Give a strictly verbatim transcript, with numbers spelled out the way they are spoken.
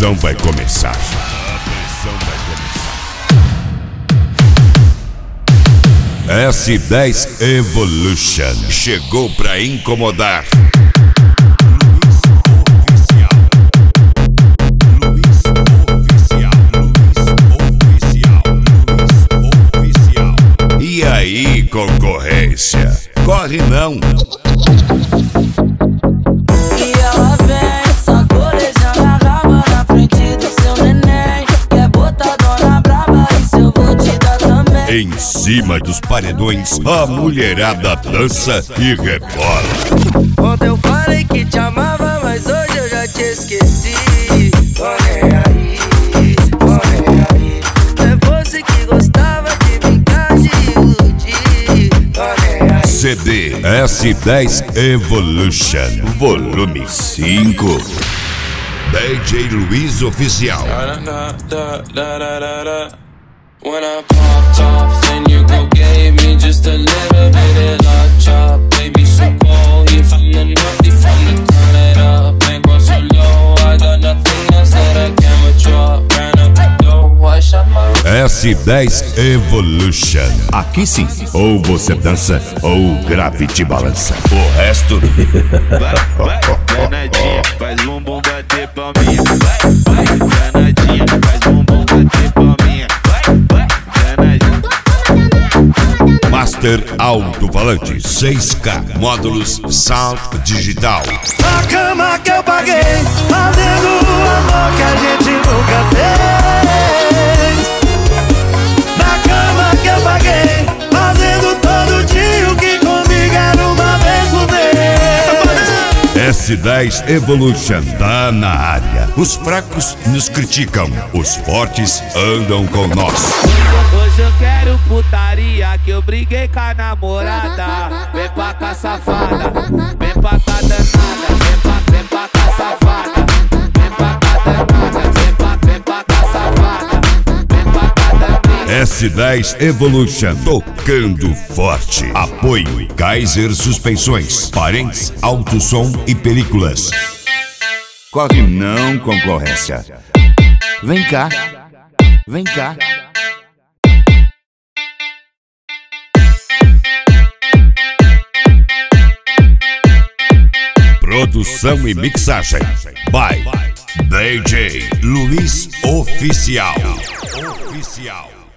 pressão vai começar. A pressão vai começar. S dez Evolution chegou pra incomodar. E aí, concorrência? Corre não! E ela vem, sacolejando a raba na frente do seu neném. Quer botar dona braba, isso eu vou te dar também. Em cima dos paredões, a mulherada dança e rebola. Ontem eu falei que te amava, mas hoje eu já te esqueci. Tô nem aí, tô nem aí. É você que gostava de brincar de iludir. Tô nem aí. C D S dez Evolution Volume cinco. D J Luiz Oficial. When I popped off, then you go gave me just a little bit of love chop. Baby, so cold, you from the north, you from the turn it up. Bankroll so low, I got nothing else that I can withdraw. Ran up the door, I shot my S dez Evolution. Aqui sim, ou você dança ou o grave te balança. O resto Vai, vai, danadinha, faz bumbum bater palminha. Vai, vai, danadinha, faz bumbum bater palminha. Vai, vai, danadinha. Master Alto-Falante seis K Módulos Sound Digital. A cama que eu paguei, fazendo o amor que a gente nunca fez. Na cama que eu paguei, fazendo todo dia o que comigo era uma vez por mês. S dez Evolution tá na área. Os fracos nos criticam, os fortes andam com nós. Hoje eu quero putaria, que eu briguei com a namorada. Vem pra cá, safada, vem pra cá, danada. Vem pra, vem pra cá, safada, vem pra cá, danada. Vem pra, vem pra cá, safada, vem pra cá, danada. S dez Evolution tocando forte. Apoio Kaiser Suspensões, Parentes, Alto Som e Películas. Corre não, concorrência. Vem cá, vem cá. Produção e mixagem by D J Luiz Oficial. Oficial.